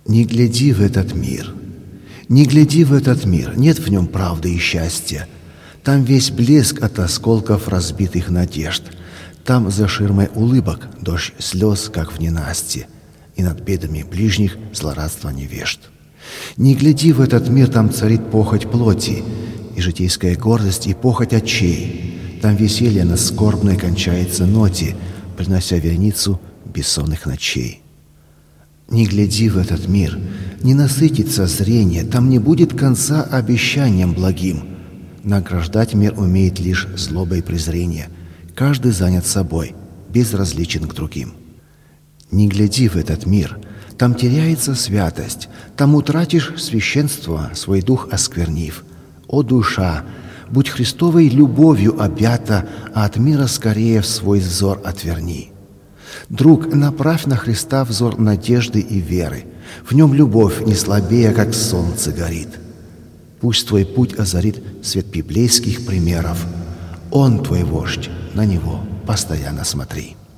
Не гляди в этот мир, не гляди в этот мир, нет в нем правды и счастья. Там весь блеск от осколков разбитых надежд. Там за ширмой улыбок дождь слез, как в ненастье, и над бедами ближних злорадство невежд. Не гляди в этот мир, там царит похоть плоти, и житейская гордость, и похоть очей. Там веселье на скорбной кончается ноте, принося верницу бессонных ночей. Не гляди в этот мир, не насытится зрение, там не будет конца обещаниям благим. Награждать мир умеет лишь злоба и презрение. Каждый занят собой, безразличен к другим. Не гляди в этот мир, там теряется святость, там утратишь священство, свой дух осквернив. О душа, будь Христовой любовью объята, а от мира скорее в свой взор отверни. Друг, направь на Христа взор надежды и веры. В нем любовь не слабее, как солнце горит. Пусть твой путь озарит свет библейских примеров. Он твой вождь, на него постоянно смотри.